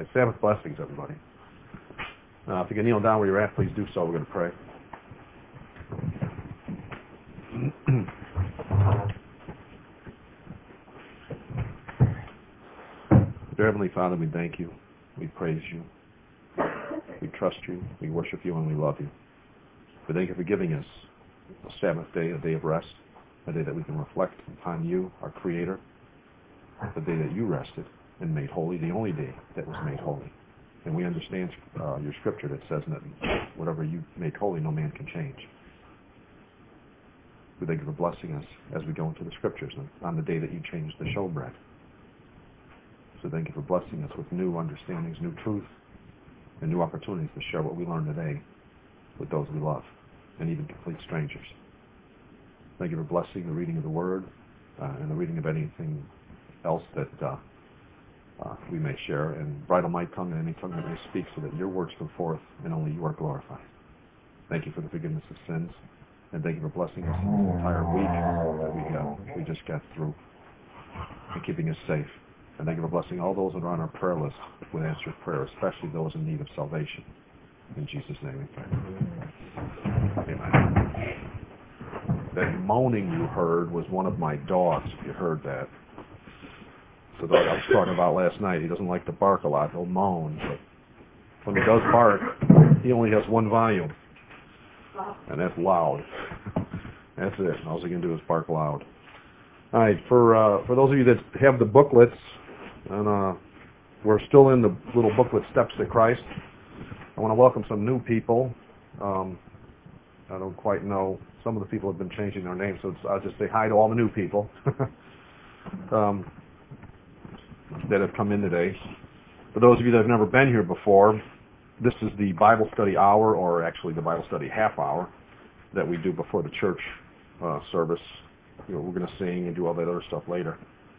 Right, Sabbath blessings, everybody. If you can kneel down where you're at, please do so. We're going to pray. Dear Heavenly Father, we thank you. We praise you. We trust you. We worship you and we love you. We thank you for giving us a Sabbath day, a day of rest, a day that we can reflect upon you, our Creator, the day that you rested and made holy, the only day that was made holy. And we understand your scripture that says that whatever you make holy, no man can change. We thank you for blessing us as we go into the scriptures on the day that you changed the showbread. So thank you for blessing us with new understandings, new truth, and new opportunities to share what we learned today with those we love, and even complete strangers. Thank you for blessing the reading of the Word and the reading of anything else that we may share, and bridle my tongue and any tongue that may speak, so that your words come forth and only you are glorified. Thank you for the forgiveness of sins, and thank you for blessing us in this entire week that we just got through, and keeping us safe. And thank you for blessing all those that are on our prayer list with answered prayer, especially those in need of salvation. In Jesus' name we pray. Amen. That moaning you heard was one of my dogs, if you heard that. The dog I was talking about last night. He doesn't like to bark a lot. He'll moan. But when he does bark, he only has one volume. And that's loud. That's it. All he can do is bark loud. All right. For those of you that have the booklets, and we're still in the little booklet, Steps to Christ, I want to welcome some new people. I don't quite know. Some of the people have been changing their names, so I'll just say hi to all the new people. That have come in today. For those of you that have never been here before, this is the Bible study hour, or actually the Bible study half hour, that we do before the church service. We're going to sing and do all that other stuff later.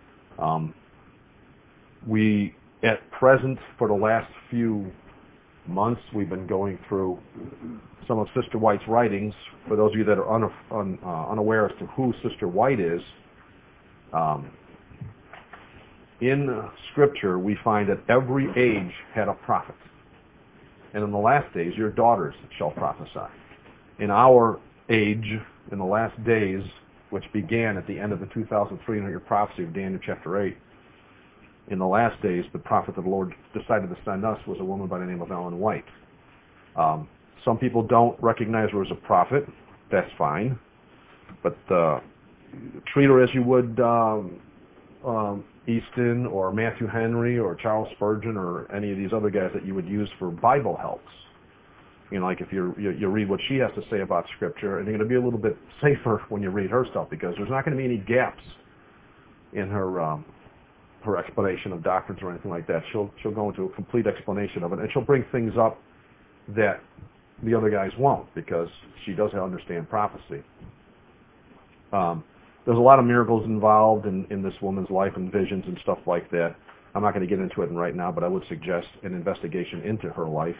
We, at present, for the last few months, we've been going through some of Sister White's writings. For those of you that are unaware as to who Sister White is, in Scripture, we find that every age had a prophet. And in the last days, your daughters shall prophesy. In our age, in the last days, which began at the end of the 2,300-year prophecy of Daniel chapter 8, in the last days, the prophet that the Lord decided to send us was a woman by the name of Ellen White. Some people don't recognize her as a prophet. That's fine. But treat her as you would Easton or Matthew Henry or Charles Spurgeon or any of these other guys that you would use for Bible helps. You know, like if you read what she has to say about Scripture, and you're going to be a little bit safer when you read her stuff, because there's not going to be any gaps in her explanation of doctrines or anything like that. She'll go into a complete explanation of it, and she'll bring things up that the other guys won't, because she does understand prophecy. There's a lot of miracles involved in this woman's life and visions and stuff like that. I'm not going to get into it right now, but I would suggest an investigation into her life.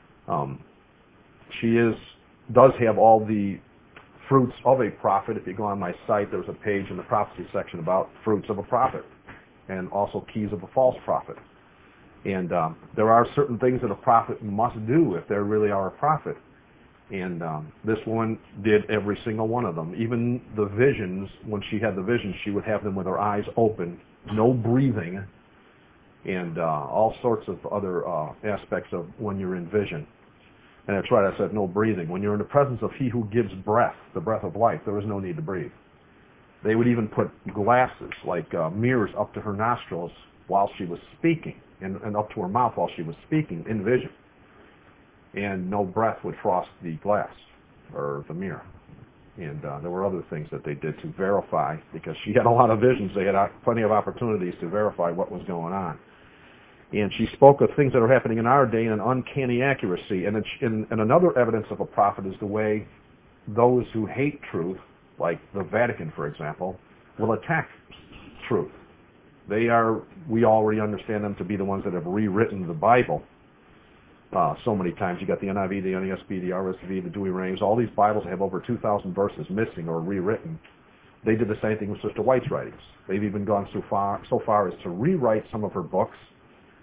She does have all the fruits of a prophet. If you go on my site, there's a page in the prophecy section about fruits of a prophet and also keys of a false prophet. And there are certain things that a prophet must do if they really are a prophet. And this woman did every single one of them. Even the visions, when she had the visions, she would have them with her eyes open, no breathing, and all sorts of other aspects of when you're in vision. And that's right, I said no breathing. When you're in the presence of He who gives breath, the breath of life, there is no need to breathe. They would even put glasses, like mirrors, up to her nostrils while she was speaking, and up to her mouth while she was speaking in vision. And no breath would cross the glass or the mirror. And there were other things that they did to verify, because she had a lot of visions. They had plenty of opportunities to verify what was going on. And she spoke of things that are happening in our day in an uncanny accuracy. And another evidence of a prophet is the way those who hate truth, like the Vatican, for example, will attack truth. We already understand them to be the ones that have rewritten the Bible. So many times. You got the NIV, the NASB, the RSV, the Douay-Rheims. All these Bibles have over 2,000 verses missing or rewritten. They did the same thing with Sister White's writings. They've even gone so far as to rewrite some of her books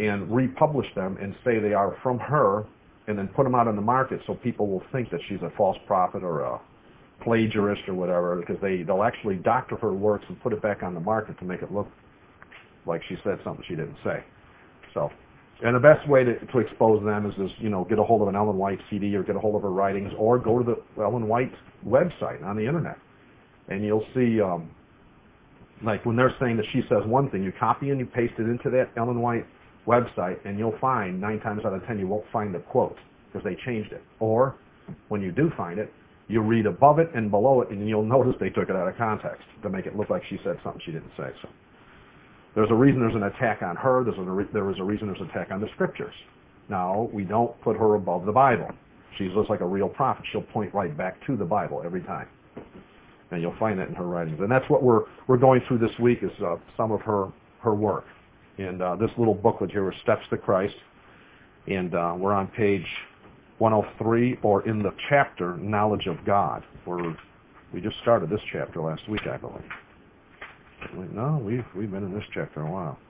and republish them and say they are from her, and then put them out on the market so people will think that she's a false prophet or a plagiarist or whatever, because they'll actually doctor her works and put it back on the market to make it look like she said something she didn't say. So, and the best way to expose them is get a hold of an Ellen White CD or get a hold of her writings, or go to the Ellen White website on the internet, and you'll see like when they're saying that she says one thing, you copy and you paste it into that Ellen White website, and you'll find 9 times out of 10 you won't find the quote because they changed it. Or when you do find it, you read above it and below it, and you'll notice they took it out of context to make it look like she said something she didn't say. So there's a reason there's an attack on her. There was a reason there's an attack on the Scriptures. Now, we don't put her above the Bible. She's just like a real prophet. She'll point right back to the Bible every time. And you'll find that in her writings. And that's what we're going through this week, is some of her work. And this little booklet here is Steps to Christ. And we're on page 103, or in the chapter, Knowledge of God. We just started this chapter last week, I believe. No, we've been in this chapter a while.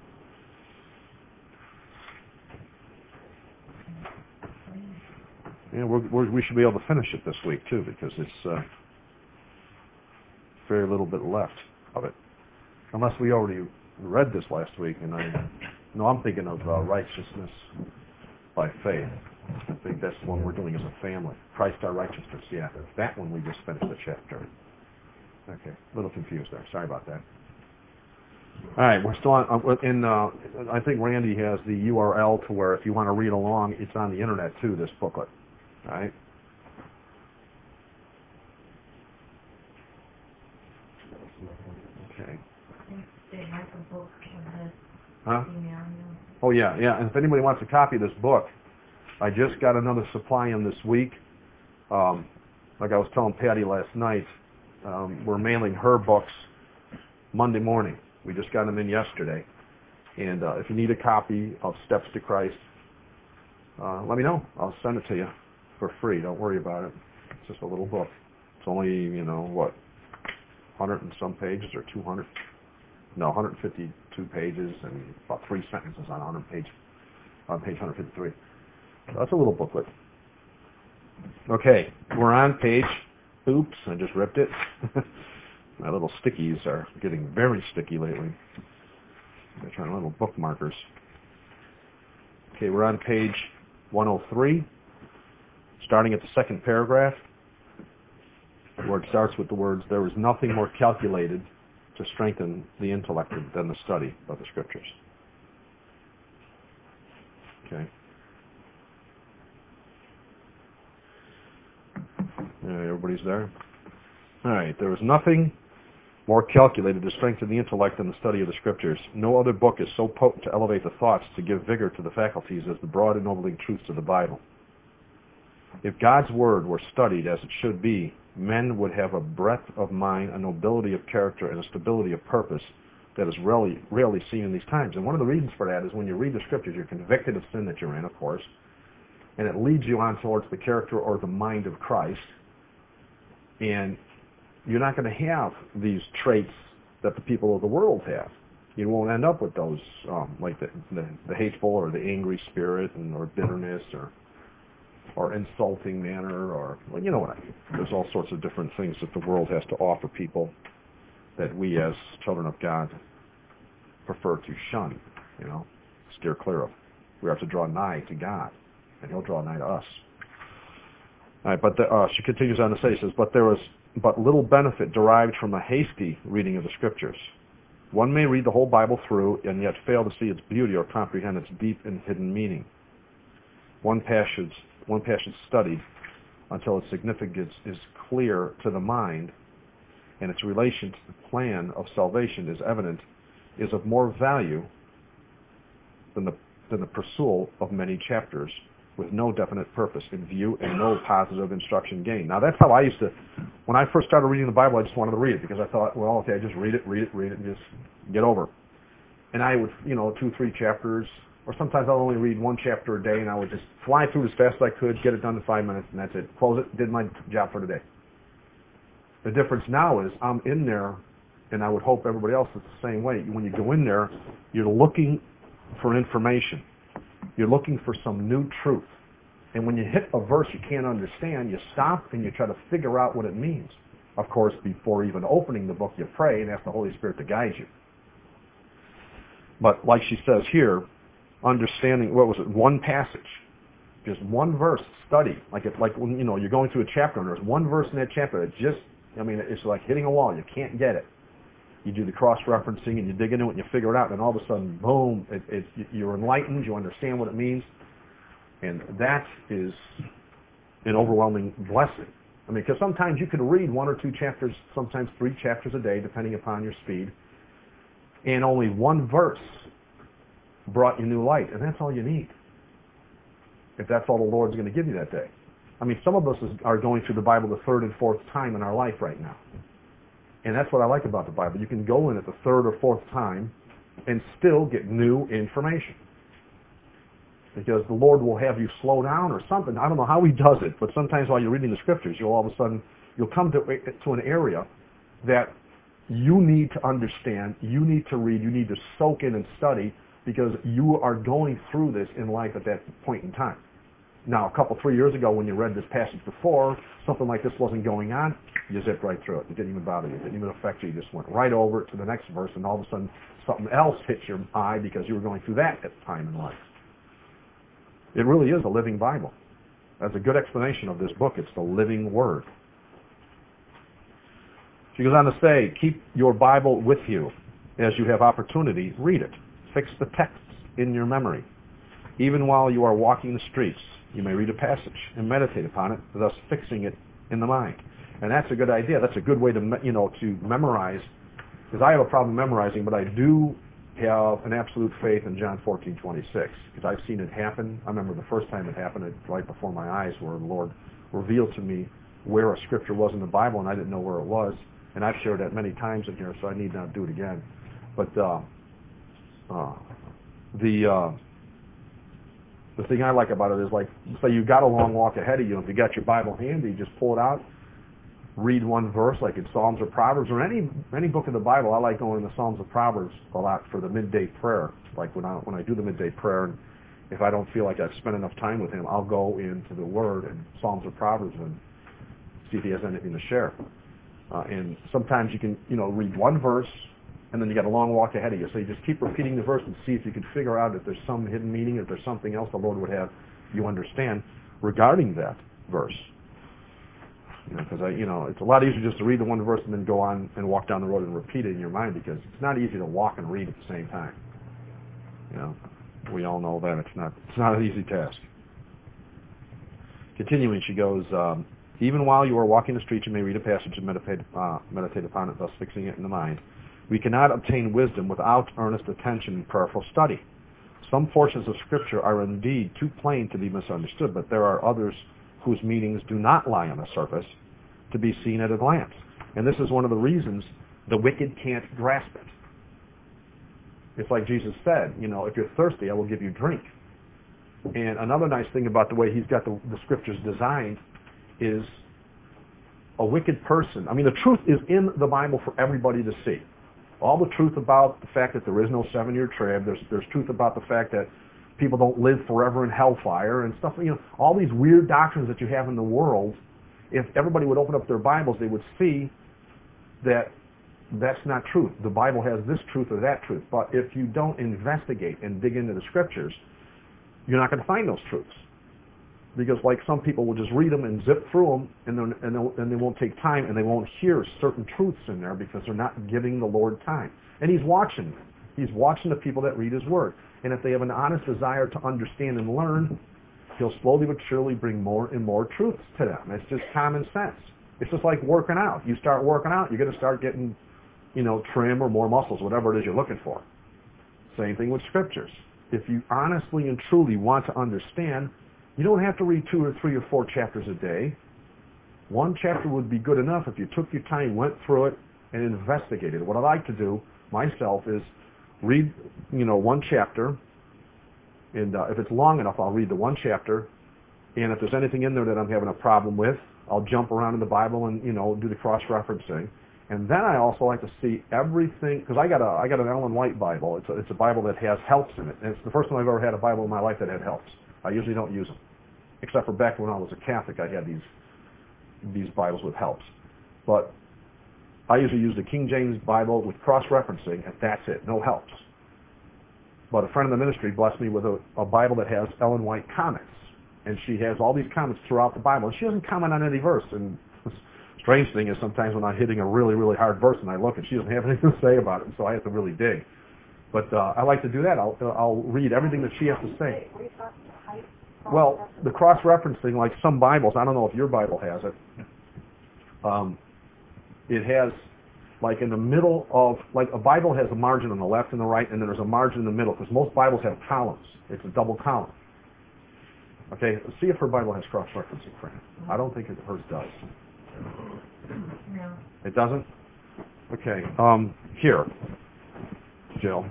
Yeah, we should be able to finish it this week too, because it's very little bit left of it, unless we already read this last week. And I'm thinking of righteousness by faith. I think that's the one we're doing as a family. Christ our righteousness. Yeah, that one we just finished the chapter. Okay, a little confused there. Sorry about that. All right, we're still on. I think Randy has the URL to where if you want to read along, it's on the internet too. This booklet. All right. Okay. They have a book in the Huh? email. Oh yeah. And if anybody wants a copy of this book, I just got another supply in this week. Like I was telling Patty last night, we're mailing her books Monday morning. We just got them in yesterday. And if you need a copy of Steps to Christ, let me know. I'll send it to you for free. Don't worry about it. It's just a little book. It's only, 100 and some pages, or 200. No, 152 pages and about 3 sentences on page 153. So that's a little booklet. Okay, we're on page. Oops, I just ripped it. My little stickies are getting very sticky lately. They're trying little bookmarkers. Okay, we're on page 103, starting at the second paragraph, where it starts with the words, "There is nothing more calculated to strengthen the intellect than the study of the Scriptures." Okay. Everybody's there? All right. There is nothing more calculated to strengthen the intellect than the study of the Scriptures. No other book is so potent to elevate the thoughts, to give vigor to the faculties, as the broad ennobling truths of the Bible. If God's Word were studied as it should be, men would have a breadth of mind, a nobility of character, and a stability of purpose that is rarely seen in these times. And one of the reasons for that is when you read the Scriptures, you're convicted of sin that you're in, of course, and it leads you on towards the character or the mind of Christ. And you're not going to have these traits that the people of the world have. You won't end up with those, like the hateful or the angry spirit, or bitterness, or insulting manner, or, well, you know what I mean. There's all sorts of different things that the world has to offer people that we as children of God prefer to shun, steer clear of. We are to draw nigh to God, and He'll draw nigh to us. All right, but she continues on to say, she says, "But there was but little benefit derived from a hasty reading of the Scriptures. One may read the whole Bible through and yet fail to see its beauty or comprehend its deep and hidden meaning. One passage studied until its significance is clear to the mind and its relation to the plan of salvation is evident, is of more value than the pursuit of many chapters with no definite purpose in view and no positive instruction gained." Now that's how I used to, when I first started reading the Bible, I just wanted to read it because I thought, well, okay, I just read it, and just get over it. And I would, 2-3 chapters, or sometimes I'll only read 1 chapter a day, and I would just fly through as fast as I could, get it done in 5 minutes, and that's it. Close it, did my job for the day. The difference now is I'm in there, and I would hope everybody else is the same way. When you go in there, you're looking for information. You're looking for some new truth. And when you hit a verse you can't understand, you stop and you try to figure out what it means. Of course, before even opening the book, you pray and ask the Holy Spirit to guide you. But like she says here, understanding, what was it, one passage, just one verse, study. Like when you're going through a chapter and there's one verse in that chapter that it's like hitting a wall. You can't get it. You do the cross-referencing and you dig into it and you figure it out, and all of a sudden, boom, you're enlightened, you understand what it means, and that is an overwhelming blessing. I mean, because sometimes you could read 1 or 2 chapters, sometimes 3 chapters a day, depending upon your speed, and only one verse brought you new light, and that's all you need, if that's all the Lord's going to give you that day. I mean, some of us are going through the Bible the 3rd and 4th time in our life right now. And that's what I like about the Bible. You can go in it the 3rd or 4th time and still get new information. Because the Lord will have you slow down or something. I don't know how He does it, but sometimes while you're reading the Scriptures, you'll all of a sudden, you'll come to an area that you need to understand, you need to read, you need to soak in and study, because you are going through this in life at that point in time. Now, 3 years ago when you read this passage before, something like this wasn't going on, you zipped right through it. It didn't even bother you. It didn't even affect you. You just went right over it to the next verse, and all of a sudden something else hit your eye because you were going through that at the time in life. It really is a living Bible. That's a good explanation of this book. It's the living Word. She goes on to say, keep your Bible with you. As you have opportunity, read it. Fix the texts in your memory. Even while you are walking the streets, you may read a passage and meditate upon it, thus fixing it in the mind. And that's a good idea. That's a good way to memorize. Because I have a problem memorizing, but I do have an absolute faith in John 14:26. Because I've seen it happen. I remember the first time it happened, it right before my eyes, where the Lord revealed to me where a scripture was in the Bible, and I didn't know where it was. And I've shared that many times in here, so I need not do it again. But the thing I like about it is, like, say you got a long walk ahead of you. If you got your Bible handy, just pull it out, read one verse, like in Psalms or Proverbs or any book of the Bible. I like going to the Psalms or Proverbs a lot for the midday prayer. Like when I do the midday prayer, and if I don't feel like I've spent enough time with Him, I'll go into the Word and Psalms or Proverbs and see if He has anything to share. And sometimes you can read one verse, and then you got a long walk ahead of you. So you just keep repeating the verse and see if you can figure out if there's some hidden meaning, if there's something else the Lord would have you understand regarding that verse. Because it's a lot easier just to read the one verse and then go on and walk down the road and repeat it in your mind, because it's not easy to walk and read at the same time. We all know that it's not an easy task. Continuing, she goes, even while you are walking the street, you may read a passage and meditate upon it, thus fixing it in the mind. We cannot obtain wisdom without earnest attention and prayerful study. Some portions of Scripture are indeed too plain to be misunderstood, but there are others whose meanings do not lie on the surface to be seen at a glance. And this is one of the reasons the wicked can't grasp it. It's like Jesus said, if you're thirsty, I will give you drink. And another nice thing about the way He's got the Scriptures designed is a wicked person. I mean, the truth is in the Bible for everybody to see. All the truth about the fact that there is no 7-year trib. There's truth about the fact that people don't live forever in hellfire and stuff. All these weird doctrines that you have in the world, if everybody would open up their Bibles, they would see that that's not truth. The Bible has this truth or that truth. But if you don't investigate and dig into the Scriptures, you're not going to find those truths. Because like some people will just read them and zip through them, and they won't take time, and they won't hear certain truths in there because they're not giving the Lord time. And He's watching. He's watching the people that read His Word. And if they have an honest desire to understand and learn, He'll slowly but surely bring more and more truths to them. It's just common sense. It's just like working out. You start working out, you're going to start getting, trim or more muscles, whatever it is you're looking for. Same thing with Scriptures. If you honestly and truly want to understand, you don't have to read 2 or 3 or 4 chapters a day. One chapter would be good enough if you took your time, went through it, and investigated. What I like to do myself is read, one chapter, and if it's long enough, I'll read the one chapter, and if there's anything in there that I'm having a problem with, I'll jump around in the Bible and, do the cross-referencing. And then I also like to see everything, because I got an Ellen White Bible. It's a Bible that has helps in it. And it's the first time I've ever had a Bible in my life that had helps. I usually don't use them, except for back when I was a Catholic. I had these Bibles with helps. But I usually use the King James Bible with cross-referencing, and that's it, no helps. But a friend of the ministry blessed me with a Bible that has Ellen White comments. And she has all these comments throughout the Bible. And she doesn't comment on any verse. And the strange thing is sometimes when I'm hitting a really, really hard verse and I look and she doesn't have anything to say about it, so I have to really dig. But I like to do that. I'll read everything that she has to say. Well, the cross-referencing, like some Bibles, I don't know if your Bible has it, it has, like in the middle of, like a Bible has a margin on the left and the right, and then there's a margin in the middle, because most Bibles have columns. It's a double column. Okay, see if her Bible has cross-referencing, Fran. I don't think hers does. No. It doesn't? Okay, here, Jill.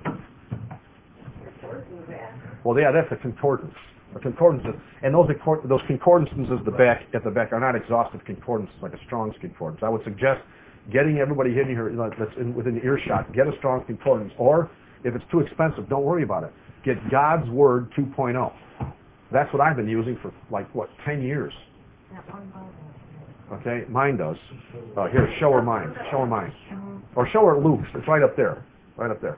Well, yeah, that's a concordance. A concordance, and those concordances at the back are not exhaustive concordances like a Strong's concordance. I would suggest getting everybody in here that's within earshot, get a Strong's concordance, or if it's too expensive, don't worry about it. Get God's Word 2.0. That's what I've been using for 10 years. That one Bible. Okay, mine does. Here, show her mine. Show her mine, or show her Luke's. It's right up there, right up there.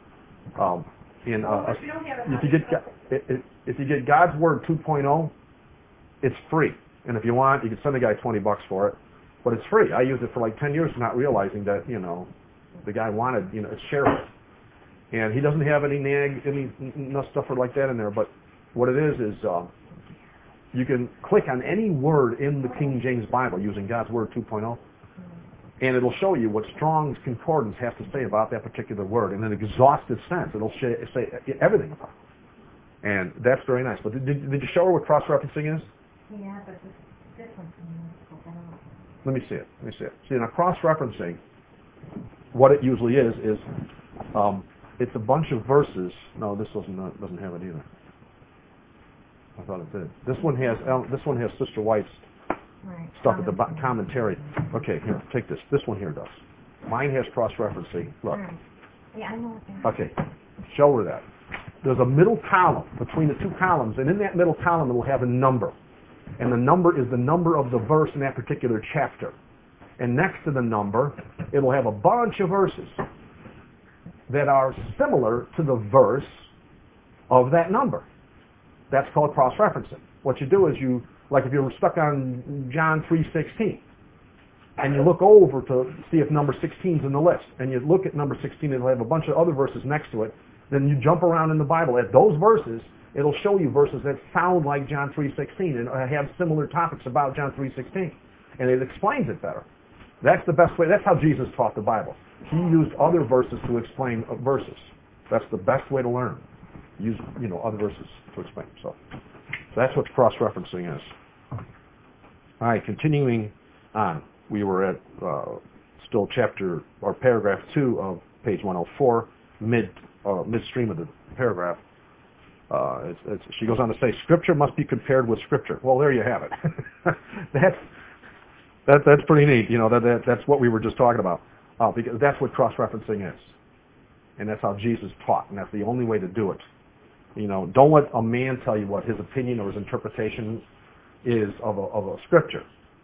If you get God's Word 2.0, it's free. And if you want, you can send the guy $20 for it. But it's free. I used it for 10 years not realizing that, the guy wanted, it's shareable. And he doesn't have any nag, any stuff like that in there. But what it is you can click on any word in the King James Bible using God's Word 2.0. And it'll show you what Strong's Concordance has to say about that particular word. In an exhaustive sense, it'll say everything about it. And that's very nice. But did you show her what cross-referencing is? Yeah, but it's different from this. Let me see it. See, now cross-referencing, what it usually is it's a bunch of verses. No, this doesn't have it either. I thought it did. This one has Sister White's stuff at the commentary. Okay, here, take this. This one here does. Mine has cross-referencing. Look. Yeah, I know what that is. Okay, show her that. There's a middle column between the two columns, and in that middle column it will have a number. And the number is the number of the verse in that particular chapter. And next to the number, it will have a bunch of verses that are similar to the verse of that number. That's called cross-referencing. What you do is if you're stuck on John 3:16, and you look over to see if number 16 is in the list, and you look at number 16, it'll have a bunch of other verses next to it, then you jump around in the Bible. At those verses, it'll show you verses that sound like John 3:16 and have similar topics about John 3:16. And it explains it better. That's the best way. That's how Jesus taught the Bible. He used other verses to explain verses. That's the best way to learn. Use, other verses to explain. So that's what cross-referencing is. All right, continuing on. We were at still chapter or paragraph 2 of page 104, midstream of the paragraph. She goes on to say, Scripture must be compared with Scripture. Well, there you have it. That's pretty neat. That's what we were just talking about, because that's what cross-referencing is, and that's how Jesus taught, and that's the only way to do it. Don't let a man tell you what his opinion or his interpretation is of a Scripture.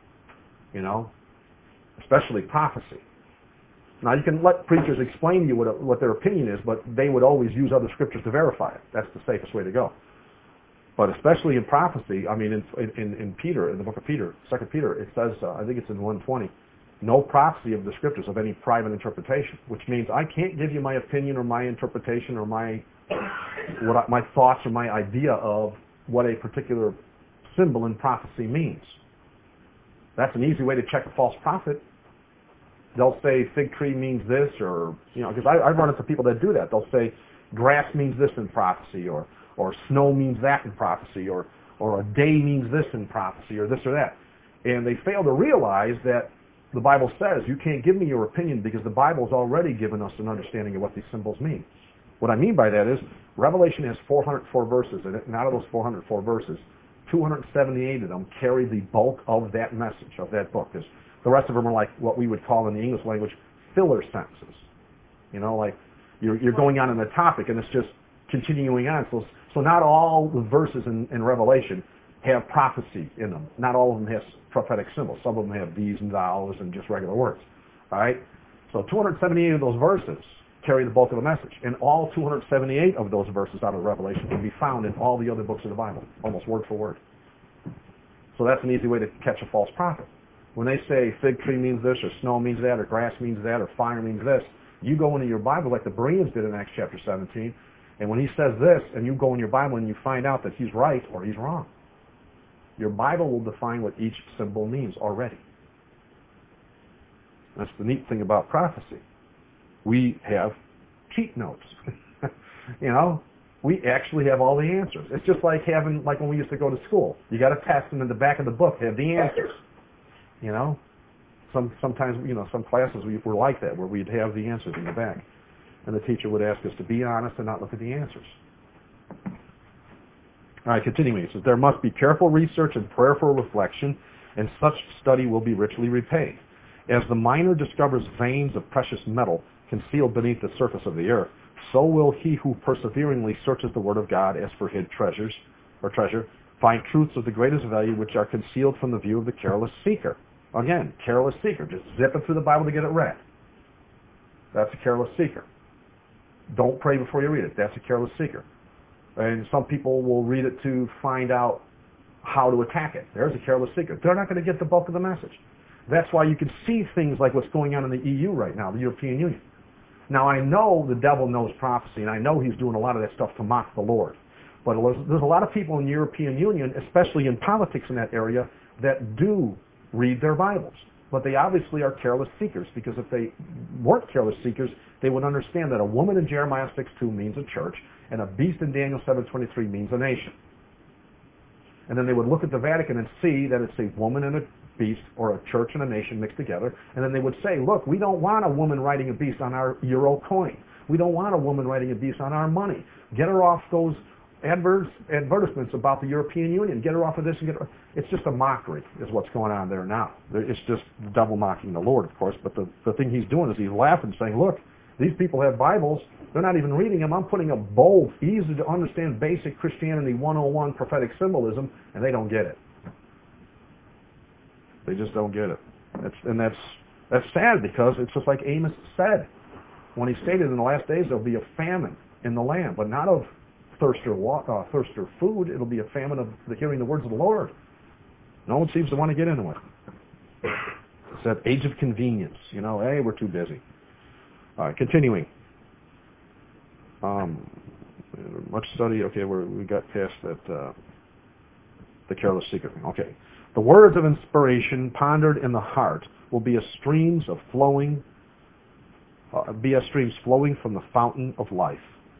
Especially prophecy. Now, you can let preachers explain to you what their opinion is, but they would always use other scriptures to verify it. That's the safest way to go. But especially in prophecy, in Peter, in the book of Peter, 2 Peter, it says, I think it's in 1:20, no prophecy of the scriptures of any private interpretation, which means I can't give you my opinion or my interpretation or my thoughts or my idea of what a particular symbol in prophecy means. That's an easy way to check a false prophet. They'll say fig tree means this, or, because I've run into people that do that. They'll say grass means this in prophecy, or snow means that in prophecy, or a day means this in prophecy, or this or that. And they fail to realize that the Bible says you can't give me your opinion because the Bible's already given us an understanding of what these symbols mean. What I mean by that is Revelation has 404 verses in it, and out of those 404 verses, 278 of them carry the bulk of that message, of that book. The rest of them are like what we would call in the English language filler sentences. You know, like you're going on in the topic and it's just continuing on. So not all the verses in Revelation have prophecy in them. Not all of them have prophetic symbols. Some of them have these and thous and just regular words. All right? So 278 of those verses carry the bulk of the message. And all 278 of those verses out of Revelation can be found in all the other books of the Bible, almost word for word. So that's an easy way to catch a false prophet. When they say fig tree means this, or snow means that, or grass means that, or fire means this, you go into your Bible like the Bereans did in Acts chapter 17, and when he says this, and you go in your Bible and you find out that he's right or he's wrong. Your Bible will define what each symbol means already. That's the neat thing about prophecy. We have cheat notes. You know, we actually have all the answers. It's just like when we used to go to school. You got a test, and in the back of the book have the answers. You know, sometimes some classes were like that, where we'd have the answers in the back, and the teacher would ask us to be honest and not look at the answers. All right, continuing. It says, there must be careful research and prayerful reflection, and such study will be richly repaid. As the miner discovers veins of precious metal concealed beneath the surface of the earth, so will he who perseveringly searches the Word of God as for hid treasure, find truths of the greatest value which are concealed from the view of the careless seeker. Again, careless seeker, just zipping through the Bible to get it read. That's a careless seeker. Don't pray before you read it. That's a careless seeker. And some people will read it to find out how to attack it. There's a careless seeker. They're not going to get the bulk of the message. That's why you can see things like what's going on in the EU right now, the European Union. Now, I know the devil knows prophecy, and I know he's doing a lot of that stuff to mock the Lord. But there's a lot of people in the European Union, especially in politics in that area, that do read their Bibles. But they obviously are careless seekers, because if they weren't careless seekers, they would understand that a woman in Jeremiah 6:2 means a church, and a beast in Daniel 7:23 means a nation. And then they would look at the Vatican and see that it's a woman and a beast, or a church and a nation mixed together, and then they would say, look, we don't want a woman writing a beast on our euro coin. We don't want a woman writing a beast on our money. Get her off those advertisements about the European Union. Get her off of this. It's just a mockery is what's going on there now. It's just the devil mocking the Lord, of course, but the thing he's doing is he's laughing, saying, look, these people have Bibles. They're not even reading them. I'm putting a bold, easy to understand basic Christianity 101 prophetic symbolism, and they don't get it. They just don't get it. That's sad, because it's just like Amos said when he stated in the last days there'll be a famine in the land, but not of thirst or food. It'll be a famine of hearing the words of the Lord. No one seems to want to get into it. It's that age of convenience. You know, hey, we're too busy. All right, continuing. Much study. Okay, we got past that. The careless seeker. Okay. The words of inspiration pondered in the heart will be as streams flowing from the fountain of life.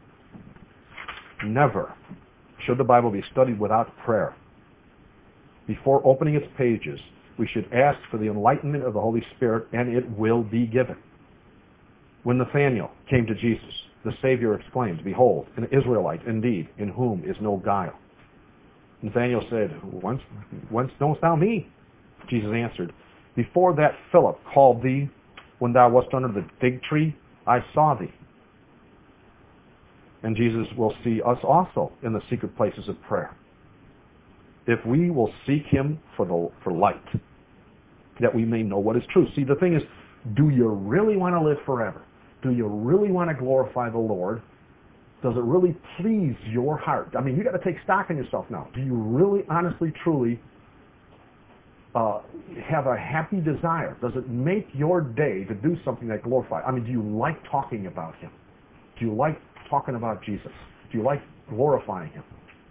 Never should the Bible be studied without prayer. Before opening its pages, we should ask for the enlightenment of the Holy Spirit, and it will be given. When Nathanael came to Jesus, the Savior exclaimed, behold, an Israelite indeed, in whom is no guile. Nathanael said, whence knowest thou me? Jesus answered, before that Philip called thee, when thou wast under the fig tree, I saw thee. And Jesus will see us also in the secret places of prayer. If we will seek him for light, that we may know what is true. See, the thing is, do you really want to live forever? Do you really want to glorify the Lord? Does it really please your heart? I mean, you got to take stock in yourself now. Do you really, honestly, truly have a happy desire? Does it make your day to do something that glorifies? I mean, do you like talking about him? Do you like talking about Jesus? Do you like glorifying him?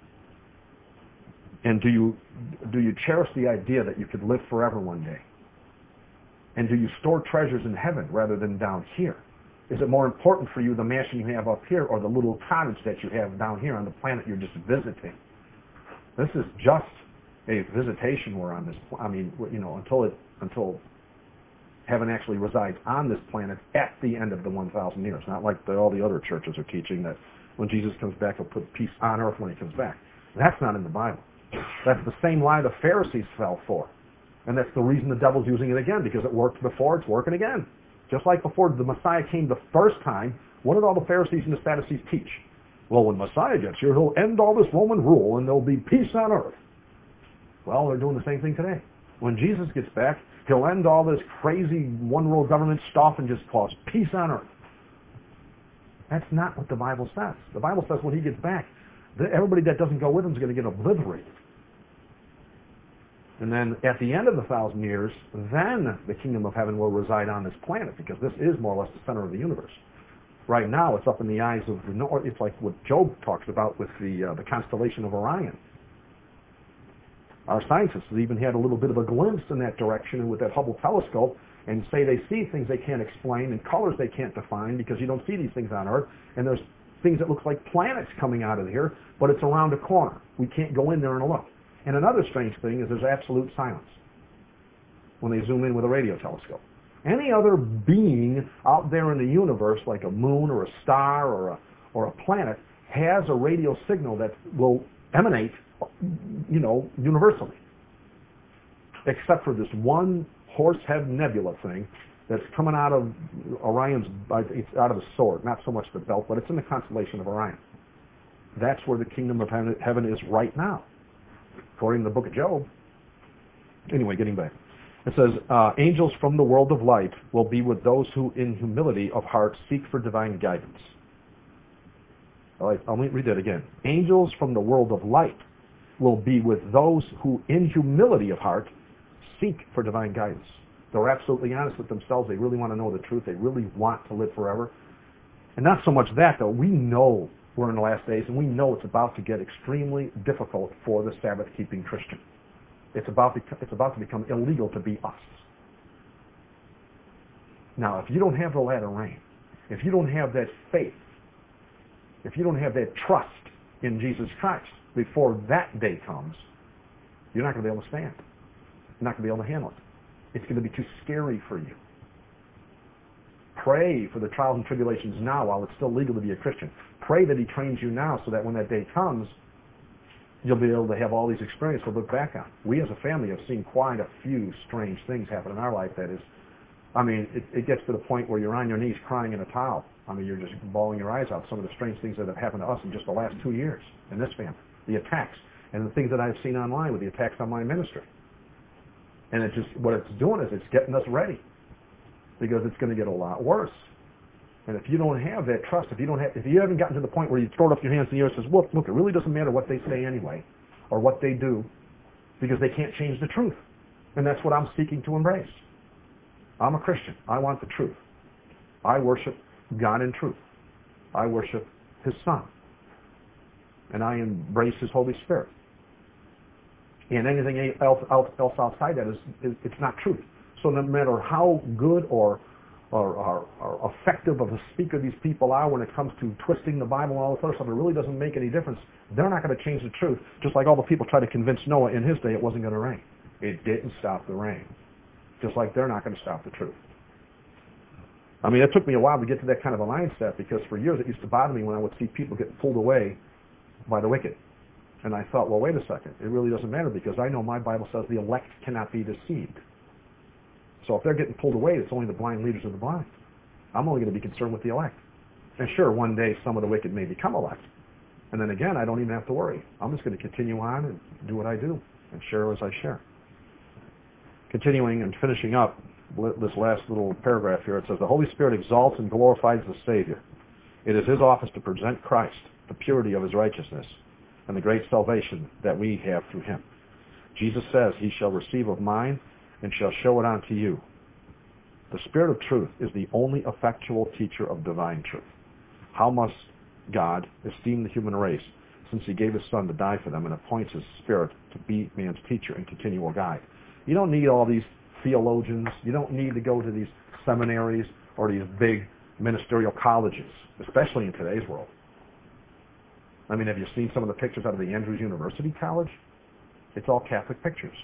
And do you cherish the idea that you could live forever one day? And do you store treasures in heaven rather than down here? Is it more important for you the mansion you have up here or the little cottage that you have down here on the planet you're just visiting? This is just a visitation we're on this. I mean, you know, until heaven actually resides on this planet at the end of the 1,000 years. Not like all the other churches are teaching that when Jesus comes back, he'll put peace on earth when he comes back. That's not in the Bible. That's the same lie the Pharisees fell for. And that's the reason the devil's using it again, because it worked before, it's working again. Just like before the Messiah came the first time, what did all the Pharisees and the Sadducees teach? Well, when Messiah gets here, he'll end all this Roman rule and there'll be peace on earth. Well, they're doing the same thing today. When Jesus gets back, he'll end all this crazy one-world government stuff and just cause peace on earth. That's not what the Bible says. The Bible says when he gets back, everybody that doesn't go with him is going to get obliterated. And then at the end of the 1,000 years, then the kingdom of heaven will reside on this planet, because this is more or less the center of the universe. Right now, it's up in the eyes of the north. It's like what Job talks about with the constellation of Orion. Our scientists have even had a little bit of a glimpse in that direction with that Hubble telescope, and say they see things they can't explain and colors they can't define, because you don't see these things on Earth. And there's things that look like planets coming out of here, but it's around a corner. We can't go in there and look. And another strange thing is there's absolute silence when they zoom in with a radio telescope. Any other being out there in the universe, like a moon or a star or a planet, has a radio signal that will emanate, universally. Except for this one Horsehead Nebula thing that's coming out of Orion's, it's out of the sword, not so much the belt, but it's in the constellation of Orion. That's where the kingdom of heaven is right now, according to the book of Job. Anyway, getting back. It says, angels from the world of light will be with those who in humility of heart seek for divine guidance. All right, I'll read that again. Angels from the world of light will be with those who in humility of heart seek for divine guidance. They're absolutely honest with themselves. They really want to know the truth. They really want to live forever. And not so much that, though. We know we're in the last days, and we know it's about to get extremely difficult for the Sabbath-keeping Christian. It's about to become illegal to be us. Now, if you don't have the latter rain, if you don't have that faith, if you don't have that trust in Jesus Christ before that day comes, you're not going to be able to stand. You're not going to be able to handle it. It's going to be too scary for you. Pray for the trials and tribulations now while it's still legal to be a Christian. Pray that he trains you now so that when that day comes, you'll be able to have all these experiences to look back on. We as a family have seen quite a few strange things happen in our life that is, it gets to the point where you're on your knees crying in a towel. You're just bawling your eyes out. Some of the strange things that have happened to us in just the last 2 years in this family. The attacks and the things that I've seen online with the attacks on my ministry. And what it's doing is it's getting us ready, because it's going to get a lot worse. And if you don't have that trust, if you haven't gotten to the point where you throw up your hands in the air and says, look, it really doesn't matter what they say anyway, or what they do, because they can't change the truth. And that's what I'm seeking to embrace. I'm a Christian. I want the truth. I worship God in truth. I worship His Son. And I embrace His Holy Spirit. And anything else outside that it's not truth. So no matter how good or effective of a speaker these people are when it comes to twisting the Bible and all this other stuff, it really doesn't make any difference. They're not going to change the truth, just like all the people tried to convince Noah in his day it wasn't going to rain. It didn't stop the rain. Just like they're not going to stop the truth. It took me a while to get to that kind of a mindset, because for years it used to bother me when I would see people get pulled away by the wicked. And I thought, well, wait a second. It really doesn't matter, because I know my Bible says the elect cannot be deceived. So if they're getting pulled away, it's only the blind leaders of the blind. I'm only going to be concerned with the elect. And sure, one day some of the wicked may become elect. And then again, I don't even have to worry. I'm just going to continue on and do what I do and share as I share. Continuing and finishing up this last little paragraph here, it says, the Holy Spirit exalts and glorifies the Savior. It is His office to present Christ, the purity of His righteousness, and the great salvation that we have through Him. Jesus says, He shall receive of mine and shall show it unto you. The Spirit of truth is the only effectual teacher of divine truth. How must God esteem the human race, since He gave His Son to die for them and appoints His Spirit to be man's teacher and continual guide? You don't need all these theologians. You don't need to go to these seminaries or these big ministerial colleges, especially in today's world. Have you seen some of the pictures out of the Andrews University College? It's all Catholic pictures.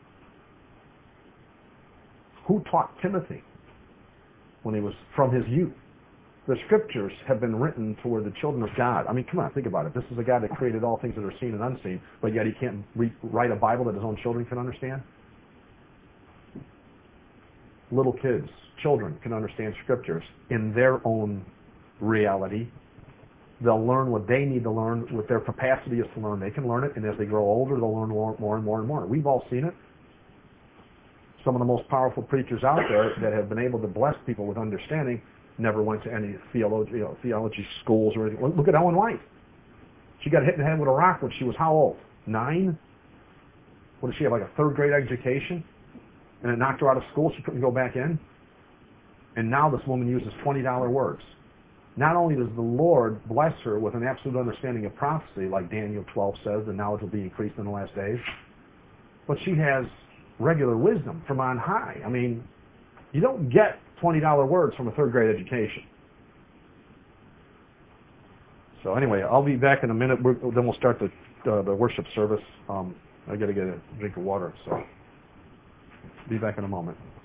Who taught Timothy when he was from his youth? The scriptures have been written for the children of God. Come on, think about it. This is a God that created all things that are seen and unseen, but yet He can't write a Bible that His own children can understand? Little kids children can understand scriptures in their own reality. They'll learn what they need to learn, what their capacity is to learn. They can learn it, and as they grow older, they'll learn more and more and more. We've all seen it. Some of the most powerful preachers out there that have been able to bless people with understanding never went to any theology schools or anything. Look at Ellen White. She got hit in the head with a rock when she was how old? 9? What did she have, like a third grade education? And it knocked her out of school. She couldn't go back in. And now this woman uses $20 words. Not only does the Lord bless her with an absolute understanding of prophecy, like Daniel 12 says, the knowledge will be increased in the last days, but she has regular wisdom from on high. I mean, you don't get $20 words from a third grade education. So anyway, I'll be back in a minute. Then we'll start the worship service. I got to get a drink of water, so be back in a moment.